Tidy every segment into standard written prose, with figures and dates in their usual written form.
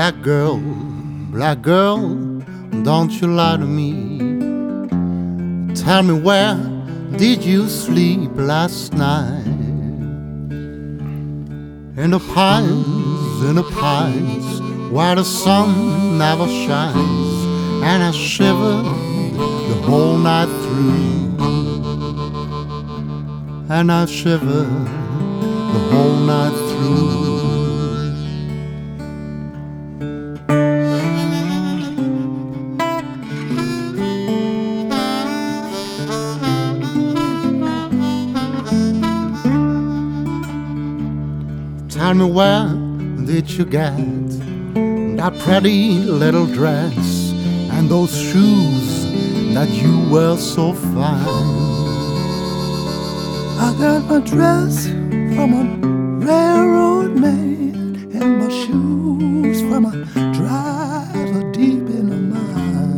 black girl, don't you lie to me. Tell me, where did you sleep last night? In the pines, where the sun never shines, and I shiver the whole night through. And I shiver the whole night through. Tell me, where did you get that pretty little dress and those shoes that you wear so fine? I got my dress from a railroad man and my shoes from a driver deep in the mine.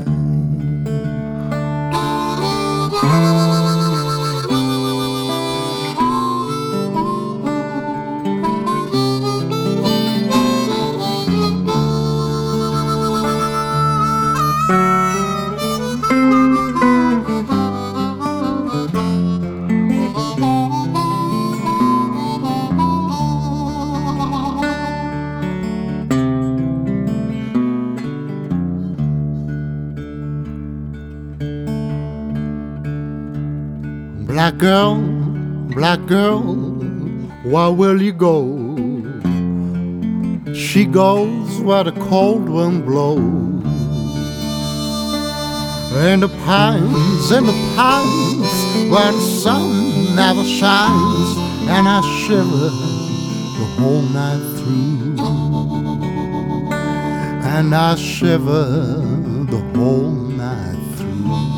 Black girl, where will you go? She goes where the cold wind blows. In the pines, where the sun never shines, and I shiver the whole night through. And I shiver the whole night through.